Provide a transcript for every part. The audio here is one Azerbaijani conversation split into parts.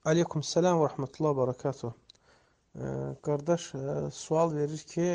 Aleyküm selam və rəhmətullah və barakatuh. Qardaş sual verir ki,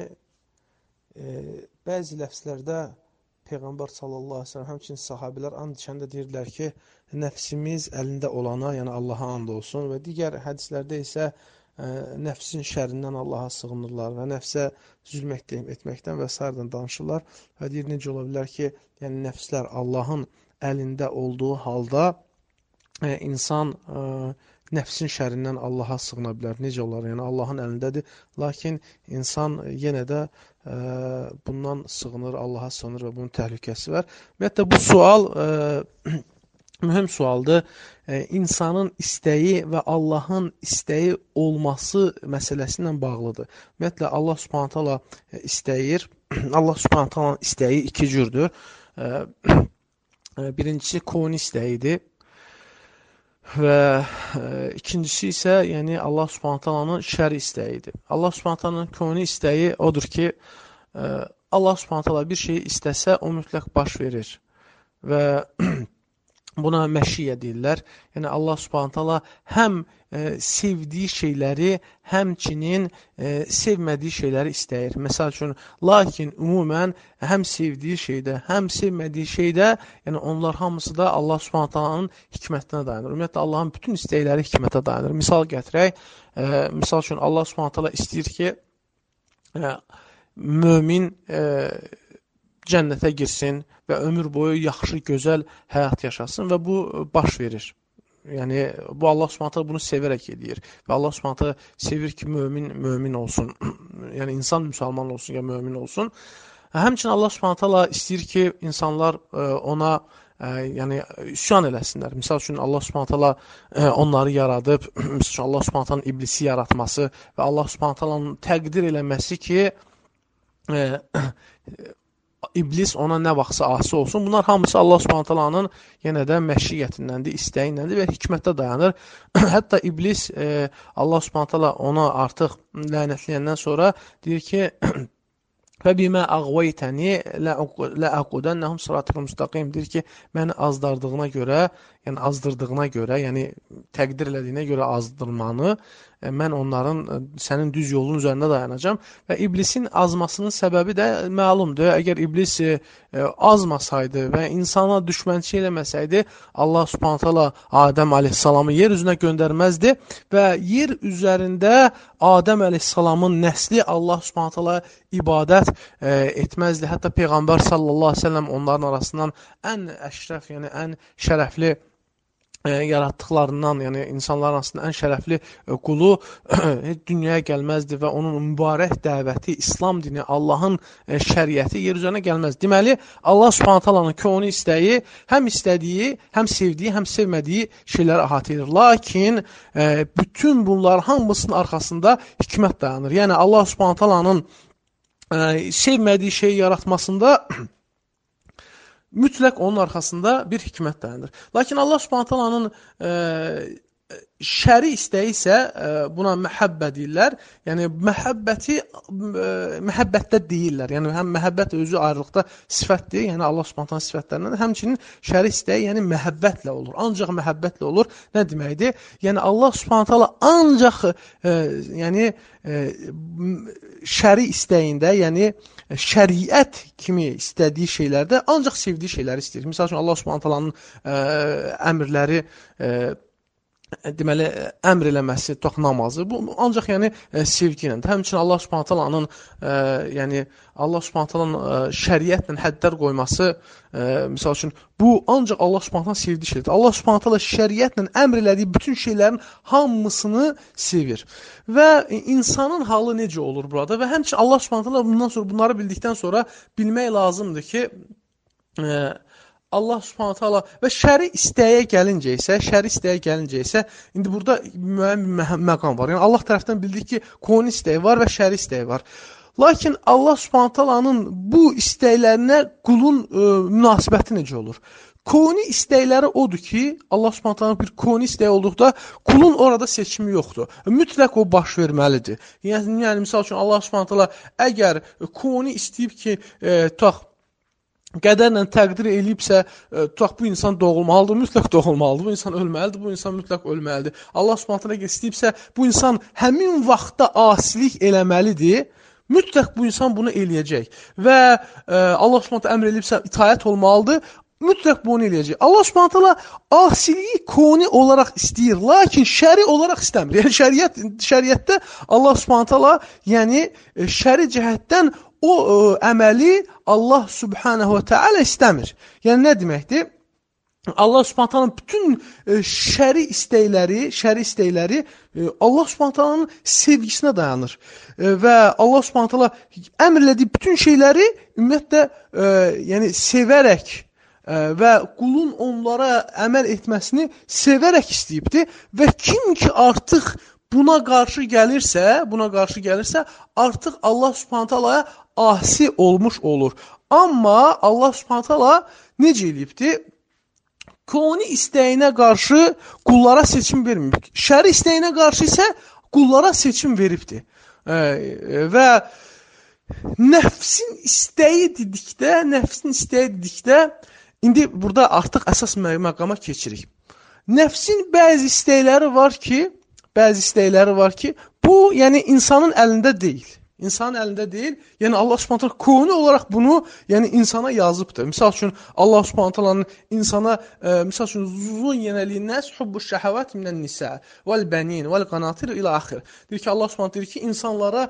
bəzi ləfslərdə Peyğəmbər sallallahu aleyhi ve sellem, həmçinin sahabilər and içəndə deyirlər ki, nəfsimiz əlində olana, yəni Allaha and olsun və digər hədislərdə isə nəfsin şərindən Allaha sığınırlar və nəfsə zülm etməkdən və s. danışırlar və deyir, necə ola bilər ki, yəni nəfslər Allahın əlində olduğu halda insan nəfsin şərindən Allaha sığına bilər. Necə olar? Yəni Allahın əlindədir. Lakin insan yenə də bundan sığınır, Allaha sığınır və bunun təhlükəsi var. Ümumiyyətlə bu sual mühüm sualdır. İnsanın istəyi və Allahın istəyi olması məsələsi ilə bağlıdır. Ümumiyyətlə Allah Subhanahu taala istəyir. Allah Subhanahu taalanın istəyi iki cürdür. Birincisi koni istəyidir. Və ikincisi isə yəni Allah Subhanahu taalanın şəri istəyidir. Allah Subhanahu taalanın koni istəyi odur ki, Allah Subhanahu taala bir şeyi istəsə, o mütləq baş verir. Və buna məşiyyə deyirlər. Yəni Allah Subhanahu taala həm sevdiyi şeyləri, həmçinin sevmədiyi şeyləri istəyir. Məsəl üçün, lakin ümumən həm sevdiyi şeydə, həm sevmədiyi şeydə, yəni onlar hamısı da Allah Subhanahu taalanın hikmətinə dayanır. Ümumiyyətlə Allahın bütün istəkləri hikmətə dayanır. Misal gətirək, misal üçün Allah Subhanahu taala istəyir ki, mömin cənnətə girsin və ömür boyu yaxşı, gözəl həyat yaşasın və bu baş verir. Yəni, bu Allah Subhanahu taala bunu sevərək edir və Allah Subhanahu taala sevir ki, mömin olsun. Yəni, insan müsəlman olsun ya mömin olsun. Həmçinin Allah Subhanahu taala istəyir ki, insanlar ona yəni üsyan eləsinlər. Misal üçün Allah Subhanahu taala onları yaradıb, misal üçün Allah Subhanahu taalanın iblisi yaratması və Allah Subhanahu taalanın təqdir eləməsi ki, İblis ona nə vaxtsa asi olsun. Bunlar hamısı Allah Subhanahu taalanın yenə də məşiyyətindəndir, istəyindən və hikmətdə dayanır. Hətta İblis Allah Subhanahu taala ona artıq lənətləyəndən sonra deyir ki, فَبِمَا أَغْوَيْتَنِي لَأَقُدَنَّهُمْ صِرَاطَكَ مُسْتَقِيمٍ deyir ki, məni azdırdığına görə, yəni azdırdığına görə, yəni təqdir elədiyinə görə azdırmanı, mən onların sənin düz yolun üzərində dayanacam və iblisin azmasının səbəbi də məlumdur. Əgər iblis azmasaydı və insana düşmənçi eləməsəydi, Allah Subhanahu taala Adəm əleyhissalamı yer üzünə göndərməzdi və yer üzərində Adəm əleyhissalamın nəsli Allah Subhanahu taala ibadət etməzdi. Hətta Peyğəmbər sallallahu əleyhi və səlləm onların arasından ən əşrəf, yəni ən şərəfli yaratdıqlarından, yəni insanların arasında ən şərəfli qulu dünyaya gəlməzdi və onun mübarək dəvəti, İslam dini, Allahın şəriəti yer üzərinə gəlməz. Deməli, Allah Subhanahu taalanın konu istəyi, həm istədiyi, həm sevdiyi, həm sevmədiyi şeyləri əhatə edir. Lakin bütün bunlar hamısının arxasında hikmət dayanır. Yəni Allah Subhanahu taalanın sevmədiyi şeyi yaratmasında mütləq onun arxasında bir hikmət dayanır. Lakin Allah Subhanahu taalanın şəri istəyi isə buna məhəbbə deyirlər. Yəni məhəbbətdə deyirlər. Yəni həm məhəbbət özü ayrılıqda sifətdir, yəni Allah Subhanahu taala sifətlərindən, həmçinin şəri istəyi, yəni məhəbbətlə olur. Ancaq məhəbbətlə olur. Nə deməkdir? Yəni Allah Subhanahu taala ancaq yəni şəri istəyində, yəni şəriət kimi istədiyi şeylərdə ancaq sevdiyi şeyləri istəyir. Misal üçün Allah Subhanahu taalanın əmrləri deməli, əmr eləməsi, tutaq namazı, bu ancaq yəni sevgi ilə. Həmçinin Allah Subhanahu taalanın yəni Allah Subhanahu taalanın şəriətlə həddlər qoyması, misal üçün, bu ancaq Allah Subhanahu taalanın sevdiyi şeydir. Allah Subhanahu taala şəriətlə əmr elədiyi bütün şeylərin hamısını sevir. Və insanın halı necə olur burada? Və həmçinin Allah Subhanahu taala bundan sonra bunları bildikdən sonra bilmək lazımdır ki, Allah Subhanahu taala və şəri istəyə gəlincə isə, indi burada müəyyən bir məqam var. Yəni Allah tərəfindən bildik ki, koni istəyi var və şəri istəyi var. Lakin Allah Subhanahu taalanın bu istəklərinə qulun münasibəti necə olur? Koni istəkləri odur ki, Allah Subhanahu taalanın bir koni istəyi olduqda qulun orada seçimi yoxdur. Mütləq o baş verməlidir. Yəni misal üçün Allah Subhanahu taala əgər koni istəyib ki, tutaq qədərlə təqdir eləyibsə, tutaq bu insan doğulmalıdır, mütləq doğulmalıdır, bu insan ölməlidir, bu insan mütləq ölməlidir. Allah Subhanahu taala istəyibsə, bu insan həmin vaxtda asilik eləməlidir, mütləq bu insan bunu eləyəcək. Və Allah Subhanahu taala əmr eləyibsə, itaət olmalıdır, mütləq bunu eləyəcək. Allah Subhanahu taala asiliyi koni olaraq istəyir, lakin şəri olaraq istəmir. Yəni şəriətdə Allah Subhanahu taala, yəni şəri cəhətdən o əməli Allah Subhanahu və Teala istəmir. Yəni nə deməkdir? Allah Subhanahu taalanın bütün şəri istəkləri Allah Subhanahu taalanın sevgisinə dayanır. Və Allah Subhanahu taala əmr elədiyi bütün şeyləri ümumiyyətlə yəni sevərək və qulun onlara əməl etməsini sevərək istəyibdir və kim ki artıq buna qarşı gəlirsə, artıq Allah Subhanahu taalaya asi olmuş olur. Amma Allah Subhanahu taala necə eləyibdir? Koni istəyinə qarşı qullara seçim vermir. Şəri istəyinə qarşı isə qullara seçim veribdir. Və nəfsin istəyi dedikdə, indi burada artıq əsas məqama keçirik. Nəfsin bəzi istəkləri var ki, bu yəni insanın əlində deyil. Yəni Allah Subhanahu taala koni olaraq bunu yəni insana yazıbdır. Məsəl üçün Allah Subhanahu taalanın insana məsəl üçün zuyyina lin-nas hubbuş şəhəvat minan-nisa vel-banin vel-qanatir ila axir. Deyir ki Allah Subhanahu deyir ki insanlara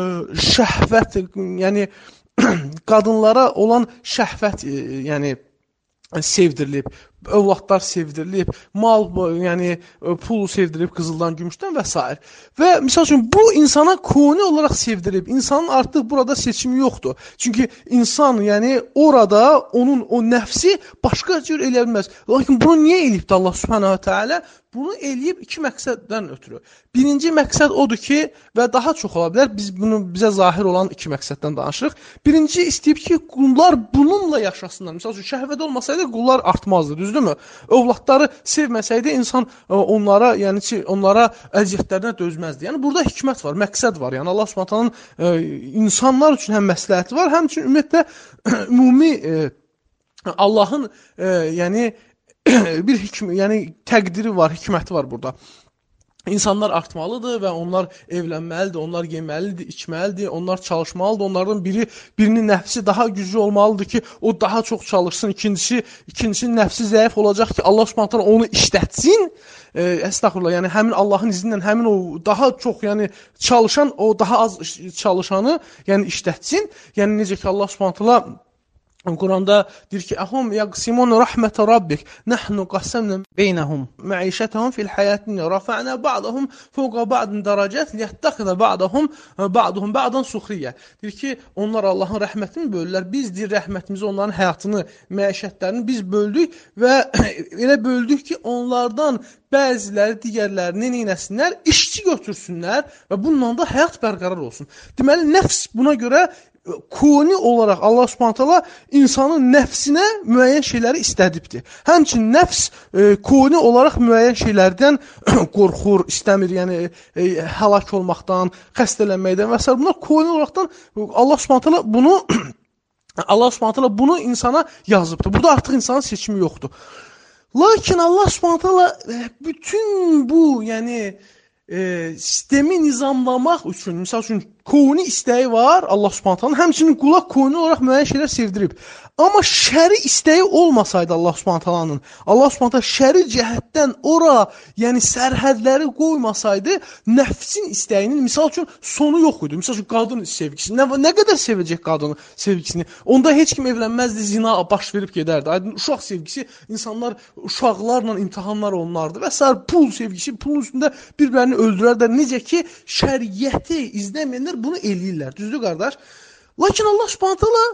şəhvət, yəni qadınlara olan şəhvət yəni sevdirilib, övladlar sevdirilib, mal, yəni pul sevdirilib qızıldan, gümüşdən və s. Və misal üçün bu insana koni olaraq sevdirilib. İnsanın artıq burada seçimi yoxdur. Çünki insan, yəni orada onun o nəfsi başqa cür eləyə bilməz. Lakin bunu niyə eləyibdir Allah Subhanahu Teala? Bunu eləyib iki məqsəddən ötürü. Birinci məqsəd odur ki, və daha çox ola bilər, biz bunu bizə zahir olan iki məqsəddən danışırıq. Birinci istəyib ki, qullar bununla yaşasınlar. Misal üçün, şəhvət olmasaydı, qullar artmazdı, düzdürmü? Övladları sevməsəydi, insan onlara, yəni ki, onlara əziyyətlərinə dözməzdi. Yəni, burada hikmət var, məqsəd var. Yəni, Allah Subhanahu insanlar üçün həm məsləhəti var, həm üçün ümumiyyətlə, ümumi Allahın, yəni, bir yəni təqdiri var, hikməti var burada. İnsanlar artmalıdır və onlar evlənməlidir, onlar yeməlidir, içməlidir, onlar çalışmalıdır. Onlardan birinin nəfsi daha güclü olmalıdır ki, o daha çox çalışsın. İkincisinin nəfsi zəif olacaq ki, Allah Subhanahu taala onu işlətsin. Estağfurullah, yəni həmin Allahın izni ilə həmin o daha çox, yəni çalışan, o daha az çalışanı, yəni işlətsin. Yəni necə ki Allah Subhanahu taala Quranda deyir ki, "Əhum yaqsimun rahmetə rabbik, nahnu qasamna beynəhum məişətəhum fil həyatini, rafa'na ba'dahum fawqa ba'din dərəcət, liyattaxiza ba'duhum ba'dan suxriyyə." Deyir ki, onlar Allahın rəhmətini bölürlər. Biz deyir rəhmətimizi, onların həyatını, məişətlərini biz böldük və elə böldük ki, onlardan bəziləri digərlərini neynəsinlər? İşçi götürsünlər və bununla da həyat bərqərar olsun. Deməli, nəfs buna görə koni olaraq Allah Subhanahu taala insanın nəfsinə müəyyən şeyləri istədibdir. Həmçinin nəfs koni olaraq müəyyən şeylərdən qorxur, istəmir, yəni həlak olmaqdan, xəstələnməkdən və s. Bunlar koni olaraqdan Allah Subhanahu taala bunu insana yazıbdır. Burada artıq insanın seçimi yoxdur. Lakin Allah Subhanahu taala bütün bu, yəni sistemi nizamlamaq üçün, misal üçün, koni istəyi var Allah Subhanahu taala, həmçinin qula koni olaraq müəyyən şeylər sevdirib. Amma şəri istəyi olmasaydı Allah Subhanahu taalanın, Allah Subhanahu taala şəri cəhətdən ora, yəni sərhədləri qoymasaydı, nəfsin istəyinin, misal üçün, sonu yox idi. Misal üçün, qadın sevgisi. Nə qədər sevəcək qadın sevgisini? Onda heç kim evlənməzdi, zina baş verib gedərdi. Uşaq sevgisi, insanlar uşaqlarla imtihanlar olunardı və s. Pul sevgisi, pulun üstündə bir-birini öldürərlər. Necə ki, şəriyyəti izləməyənlər bunu eləyirlər. Düzdür, qardaş? Lakin Allah Subhanahu taala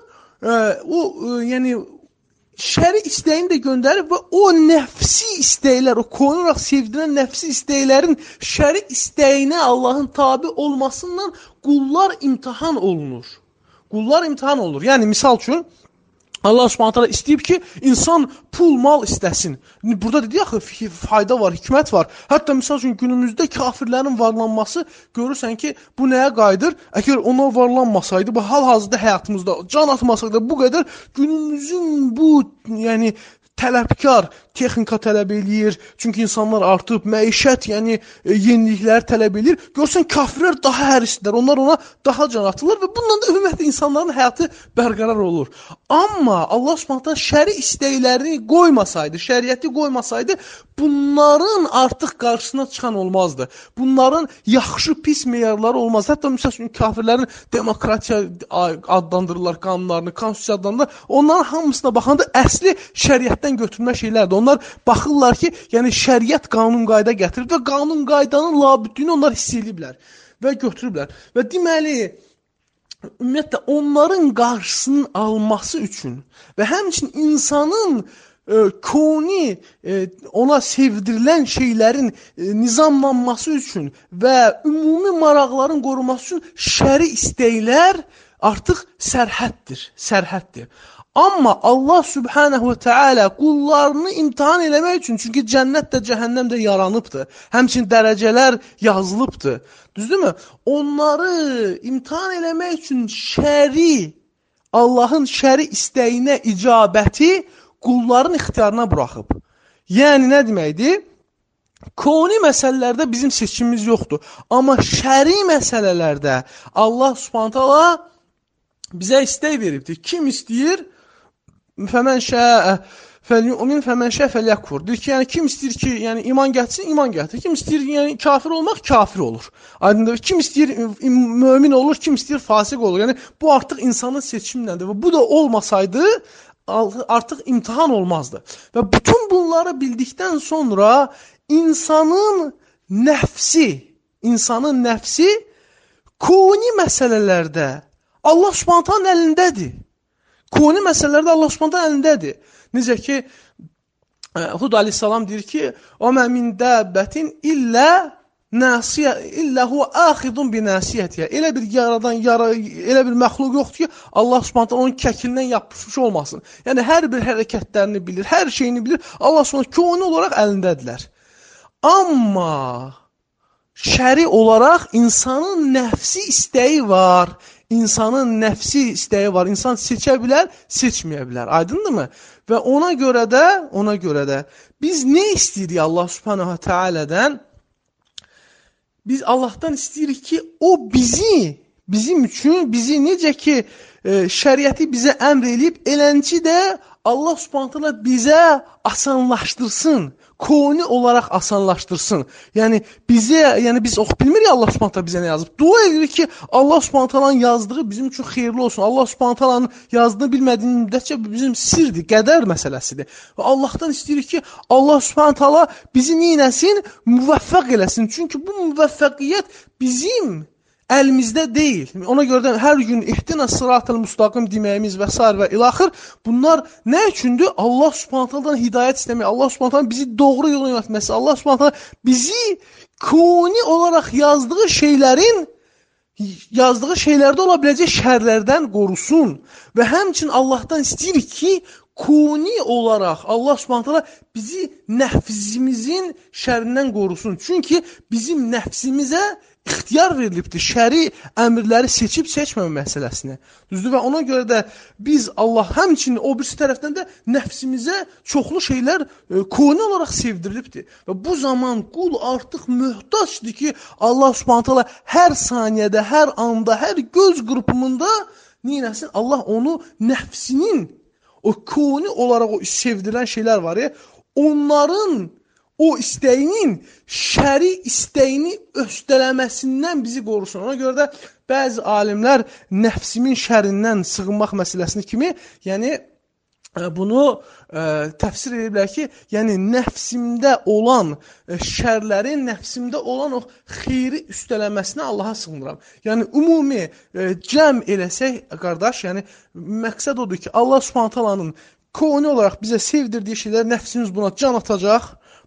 yəni şəri istəyini də göndərib və o nəfsi istəklər, o koni olaraq sevdirilən nəfsi istəklərin şəri istəyinə Allahın tabi olmasından qullar imtihan olunur. Qullar imtihan olur. Yəni, misal üçün, Allah Subhanahu taala istəyib ki, insan pul, mal istəsin. Burada dedi axı fayda var, hikmət var. Hətta məsəl üçün günümüzdə kafirlərin varlanması görürsən ki, bu nəyə qayıdır? Əgər ona varlanmasaydı, bu hal-hazırda həyatımızda can atmasaydı, bu qədər günümüzün bu, yəni tələbkar texnika tələb eləyir. Çünki insanlar artıb, məişət, yəni yeniliklər tələb eləyir. Görsən kafirlər daha hərislər, onlar ona daha can atırlar və bununla da ümumiyyətlə insanların həyatı bərqərar olur. Amma Allah Subhanahu şəri istəklərini qoymasaydı, şəriəti qoymasaydı, bunların artıq qarşısına çıxan olmazdı. Bunların yaxşı, pis meyarları olmaz. Hətta məsəl üçün kafirlərin demokratiya adlandırırlar qanunlarını, konstitusiya adlandırırlar. Onların hamısına baxanda əsli şəriətdən götürmə şeylərdir. Onlar baxırlar ki, yəni şəriət qanun qayda gətirir və qanun qaydanın labüddüyünü onlar hiss ediblər və götürüblər. Və deməli, ümumiyyətlə, onların qarşısının alması üçün və həmçinin insanın koni, ona sevdirilən şeylərin nizamlanması üçün və ümumi maraqların qorunması üçün şəri istəklər artıq sərhəddir. Amma Allah Subhanahu və Teala qullarını imtihan eləmək üçün, çünki cənnət də, cəhənnəm də yaranıbdır, həmçinin dərəcələr yazılıbdır, düzdürmü? Onları imtihan eləmək üçün Allahın şəri istəyinə icabəti qulların ixtiyarına buraxıb. Yəni, nə deməkdir? Koni məsələlərdə bizim seçimimiz yoxdur. Amma şəri məsələlərdə Allah Subhanahu taala bizə istək veribdir. Kim istəyir? Fəmən şəə fəlyu'min fəmən şəə fəlyəkfur. Deyir ki, yəni kim istəyir ki, yəni iman gətirsin, iman gətirir. Kim istəyir yəni kafir olmaq, kafir olur. Aydındır. Kim istəyir mömin olur, kim istəyir fasiq olur. Yəni bu artıq insanın seçimindəndir və bu da olmasaydı artıq imtihan olmazdı. Və bütün bunları bildikdən sonra insanın nəfsi koni məsələlərdə Allah Subhanahu taala'nın əlindədir. Koni məsələlərdə Allah Subhanahu taala'nın əlindədir. Necə ki, Hud aleyhissalam deyir ki, "O mə min dəbbətin illə huve axidun bi nasiyatiha." Elə bir elə bir məxluq yoxdur ki, Allah Subhanahu taala onun kəkilindən yapışmış olmasın. Yəni hər bir hərəkətlərini bilir, hər şeyini bilir. Allah Subhanahu koni olaraq əlindədirlər. Amma şəri olaraq insanın nəfsi istəyi var. İnsan seçə bilər, seçməyə bilər. Aydındırmı? Və ona görə də biz nə istəyirik Allah Subhanahu Taala'dan? Biz Allahdan istəyirik ki, o bizim üçün necə ki şəriəti bizə əmr eləyib, elənci də Allah Subhanahu Taala bizə asanlaşdırsın. Koni olaraq asanlaşdırsın. Yəni biz bilmirik Allah Subhanahu taala bizə nə yazıb. Dua edirik ki, Allah Subhanahu taalanın yazdığı bizim üçün xeyirli olsun. Allah Subhanahu taalanın yazdığını bilmədiyimiz müddətcə bizim sirdir, qədər məsələsidir. Və Allahdan istəyirik ki, Allah Subhanahu taala bizi neyləsin? Müvəffəq eləsin. Çünki bu müvəffəqiyyət bizim əlimizdə deyil. Ona görə də hər gün ihdina sıratal müstaqim deməyimiz və s. və ilaxır. Bunlar nə üçündür? Allah Subhanahu taala'dan hidayət istəmək, Allah Subhanahu taala bizi doğru yola yönəltməsi, Allah Subhanahu taala bizi koni olaraq yazdığı şeylərdə ola biləcək şərlərdən qorusun. Və həmçinin Allahdan istəyirik ki, koni olaraq Allah Subhanahu taala bizi nəfsimizin şərrindən qorusun. Çünki bizim nəfsimizə ixtiyar verilibdir şəri əmrləri seçib seçməmə məsələsini. Düzdür? Və ona görə də biz Allah həmçinin o birisi tərəfdən də nəfsimizə çoxlu şeylər koni olaraq sevdirilibdir. Və bu zaman qul artıq möhtacdır ki, Allah Subhanahu taala hər saniyədə, hər anda, hər göz qırpımında neyləsin? Allah onu nəfsinin o koni olaraq o sevdirilən şeylər var ya, onların o istəyinin, şəri istəyini östələməsindən bizi qorusun. Ona görə də bəzi alimlər nəfsimin şərindən sığınmaq məsələsini kimi, yəni bunu təfsir ediblər ki, yəni nəfsimdə olan şərlərin, nəfsimdə olan o xeyri üstələməsinə Allaha sığınıram. Yəni ümumi cəm eləsək, qardaş, yəni məqsəd odur ki, Allah Subhanahu taalanın koni olaraq bizə sevdirdiyi şeylər nəfsimiz buna can atacaq.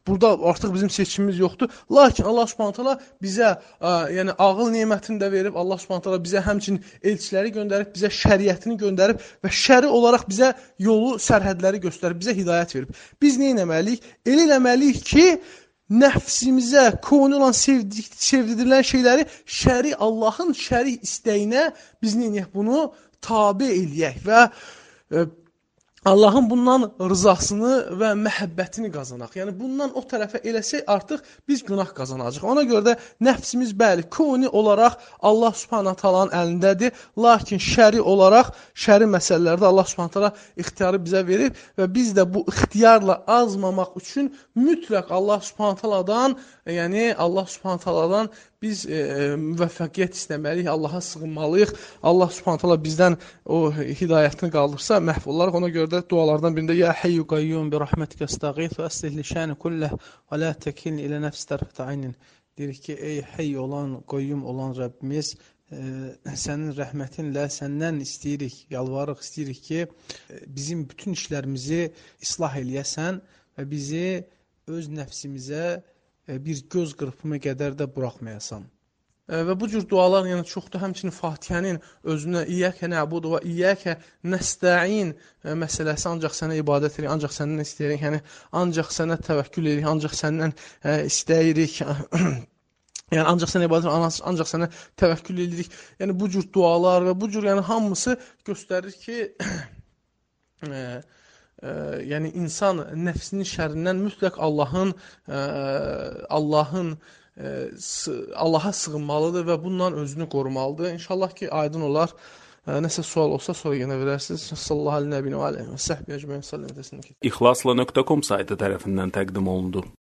burada artıq bizim seçimimiz yoxdur. Lakin Allah Subhanahu taala bizə yəni ağıl nemətini də verib, Allah Subhanahu taala bizə həmçinin elçiləri göndərib, bizə şəriətini göndərib və şəri olaraq bizə yolu, sərhədləri göstərib, bizə hidayət verib. Biz nə etməliyik? Elə eləməliyik ki, nəfsimizə, koni olan sevdirilən şeyləri Allahın şəri istəyinə biz nə edək? Bunu tabe eləyək və Allahın bundan rızasını və məhəbbətini qazanaq. Yəni, bundan o tərəfə eləsək, artıq biz günah qazanacaq. Ona görə də nəfsimiz, bəli, koni olaraq Allah Subhanahu taalanın əlindədir. Lakin şəri olaraq, şəri məsələlərdə Allah Subhanahu taala ixtiyarı bizə verib və biz də bu ixtiyarla azmamaq üçün mütləq Allah Subhanahu taaladan, yəni Allah Subhanahu taaladan biz müvəffəqiyyət istəməliyik, Allaha sığınmalıyıq. Allah Subhanahu taala bizdən o hidayətini qaldırsa məhv olaraq. Ona görə də dualardan birində Ya Hayyu Qayyum bi rahmetika estağith və aslih li şani kullah və la tekilni ilə nəfs tərfət aynin. Deyir ki, ey Hayy olan, Qayyum olan Rəbbimiz, sənin rəhmətinlə səndən istəyirik, yalvarırıq, istəyirik ki, bizim bütün işlərimizi islah eləyəsən və bizi öz nəfsimizə bir göz qırpımı qədər də buraxmayasan. Və bu cür dualar yəni çoxdur. Həmçinin Fatihənin özünə İyyəkə nə'budu və İyyəkə nəstə'in məsələsi, ancaq sənə ibadət edirik, ancaq səndən istəyirik, yəni ancaq sənə təvəkkül edirik, ancaq səndən istəyirik. Yəni ancaq sənə ibadət edirik, ancaq sənə təvəkkül edirik. Yəni bu cür dualar və bu cür yəni hamısı göstərir ki, yəni insan nəfsinin şərrindən mütləq Allaha sığınmalıdır və bundan özünü qorumalıdır. İnşallah ki, aydın olar. Nəsə sual olsa sonra yenə verərsiniz. Sallallahu aleyhi və aleyhi və səhbihi əcməin. İxlasla.com saytı tərəfindən təqdim olundu.